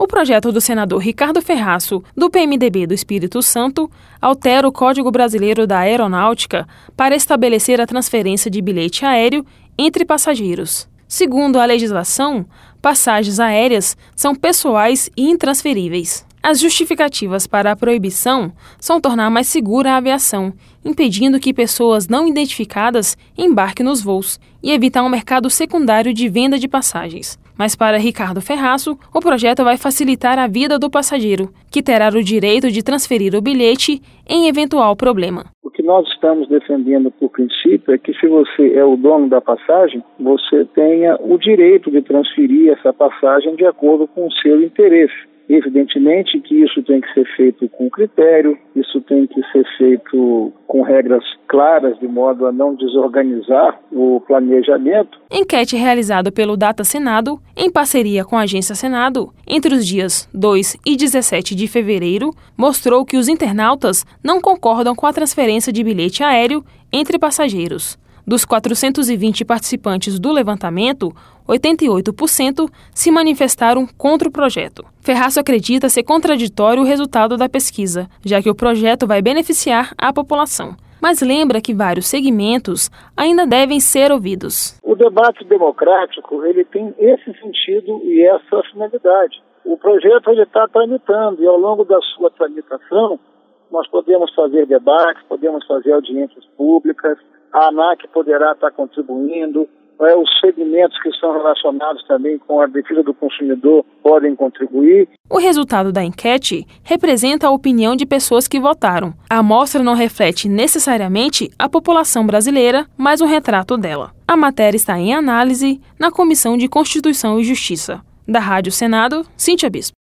O projeto do senador Ricardo Ferraço, do PMDB do Espírito Santo, altera o Código Brasileiro da Aeronáutica para estabelecer a transferência de bilhete aéreo entre passageiros. Segundo a legislação, passagens aéreas são pessoais e intransferíveis. As justificativas para a proibição são tornar mais segura a aviação, impedindo que pessoas não identificadas embarquem nos voos e evitar um mercado secundário de venda de passagens. Mas para Ricardo Ferraço, o projeto vai facilitar a vida do passageiro, que terá o direito de transferir o bilhete em eventual problema. O que nós estamos defendendo por princípio é que se você é o dono da passagem, você tenha o direito de transferir essa passagem de acordo com o seu interesse. Evidentemente que isso tem que ser feito com critério, isso tem que ser feito com regras claras, de modo a não desorganizar o planejamento. Enquete realizada pelo Data Senado, em parceria com a Agência Senado, entre os dias 2 e 17 de fevereiro, mostrou que os internautas não concordam com a transferência de bilhete aéreo entre passageiros. Dos 420 participantes do levantamento, 88% se manifestaram contra o projeto. Ferraço acredita ser contraditório o resultado da pesquisa, já que o projeto vai beneficiar a população. Mas lembra que vários segmentos ainda devem ser ouvidos. O debate democrático ele tem esse sentido e essa finalidade. O projeto está tramitando e ao longo da sua tramitação nós podemos fazer debates, podemos fazer audiências públicas, a ANAC poderá estar contribuindo, os segmentos que são relacionados também com a defesa do consumidor podem contribuir. O resultado da enquete representa a opinião de pessoas que votaram. A amostra não reflete necessariamente a população brasileira, mas um retrato dela. A matéria está em análise na Comissão de Constituição e Justiça. Da Rádio Senado, Cíntia Bispo.